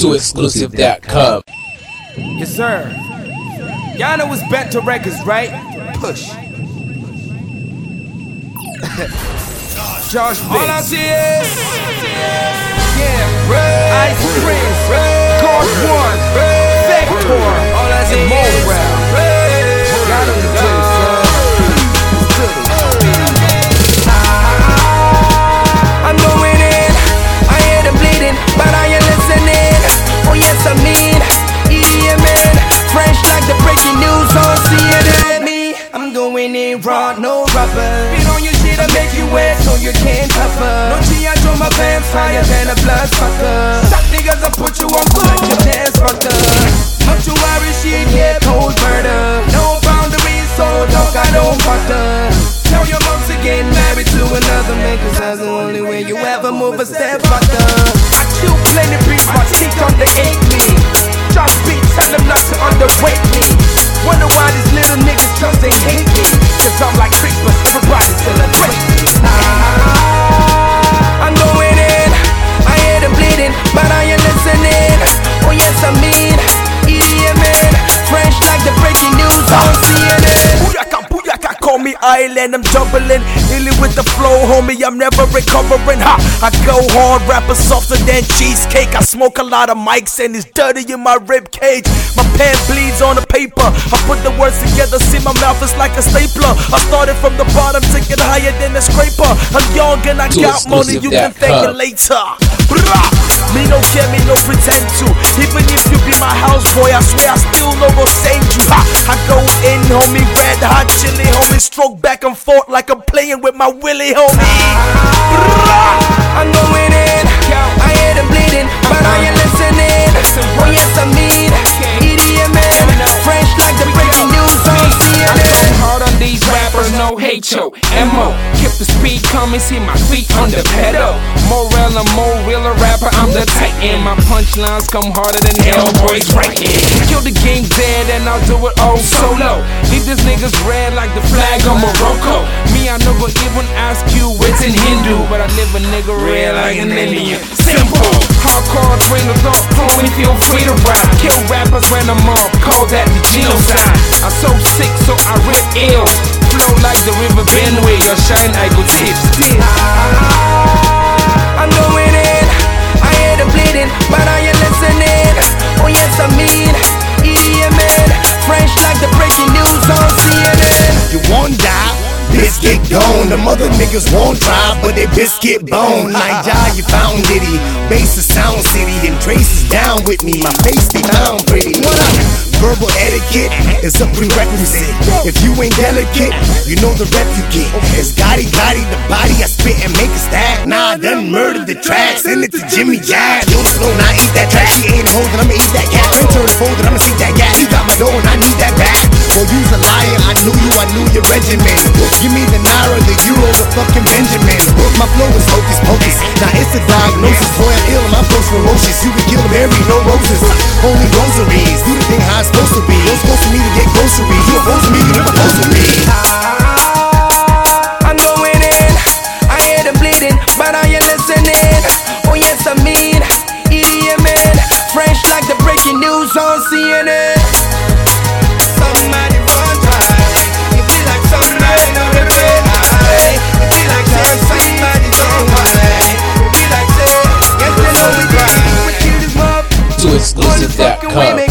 to exclusive.com. Yes, sir. Y'all know it's Bento Records, right? Push. Josh Biggs. All I see is, Ice Prince, God One, Vector, all I see is y'all know the drill, son. I'm going in, I hear them bleeding, but I ain't listening. Oh yes, I mean, EDMN, fresh like the breaking news on CNN. Me, I'm going in raw, no rubber. Beat on your shit, I make you wet so you can't cover. No G, I draw my pants higher than a blood sucker. Stop niggas, I put you on foot, your dance fucker. Mortuary shit, yeah, cold murder. No boundaries, so dog, I don't butter. Tell your mom to get married to another man, cause that's the only way you ever move a step fucker. I chew plenty beats, my teeth underate me. Just beat, tell them not to underweight me. Wonder why these little niggas just they hate me. Cause I'm like Christmas, everybody celebrate me. I'm going in, I hear them bleeding, but I ain't listening. Oh yes, I mean, EDMN, fresh like the breaking news on CNN. Booyaka, call me Island, I'm jumbling, illy with the flow, homie, I'm never recovering. Ha, I go hard, rapper softer than cheesecake. I smoke a lot of mics and it's dirty in my rib cage. My pen bleeds on the paper, I put the words together, see my mouth is like a stapler. I started from the bottom to get higher than a scraper. I'm young and I got money, you can thank it later. Me no care, me no pretend to. Even if you be my houseboy, I swear I still no go send you. Ha, I go in, homie, red hot chili, homie, stroke back and forth like I'm playing with my Willie, homie. I'm going in, I hear them bleeding, but I ain't listening. Oh yes, I mean, EDMN, fresh like the breaking news on CNN. I go hard on these rappers, no hate, yo, MO. Keep the speed coming, see my feet on the pedal. More realer rapper, I'm the titan. My punchlines come harder than hell, boys, right here. Kill the game dead and I'll do it all solo. Leave these niggas red like the flag on Morocco. Me, I never even ask you what's in Hindu, but I live a nigga red like an Indian. Simple, hardcore train of thought, homie, feel free to rap. Kill rappers when I'm up, call that the genocide. I'm so sick, so I rip ill. Flow like the river Benway, or shine I go tips. I'm going in, I hear them bleeding, but I ain't listening. Oh yes, I mean, EDMN, fresh like the breaking news on CNN. You won't die, biscuit gone. The mother niggas won't try, but they biscuit bone. Niger, you found Diddy, bass is Sound City, and Trace is down with me. My face they found pretty. What up? Verbal etiquette is a prerequisite. If you ain't delicate, you know the rep you get. It's Gotti, the body I spit and make a stack. Nah, I done murdered the track, send it to Jimmy Jazz. Yo, slow, now eat that track. She ain't holding, I'ma eat that cat. Turn the folded, I'ma see that gas. He got my dough and I need that back. Well, you's a liar, I knew your regimen. Give me the Naira, the Euro, the fucking Benjamin. My flow is hocus pocus. Now it's a diagnosis, boy, I'm ill, my flow's ferocious. You can kill them, every no roses. Holy rosaries, do the thing how it's supposed to be. You're supposed to me to get groceries. You're supposed to me to get supposed to be. I'm going in, I hear them bleeding, but I ain't listening. Oh yes, I mean, EDMN, fresh like the breaking news on CNN. Somebody run dry. You feel like somebody on the way high. You feel like somebody's on way. You feel like say, yes, they know we grind. We kill them up. To exclusive.com.